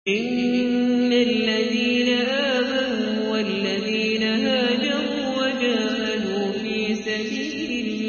إن الذين آمنوا والذين هاجروا وجاهدوا في سبيل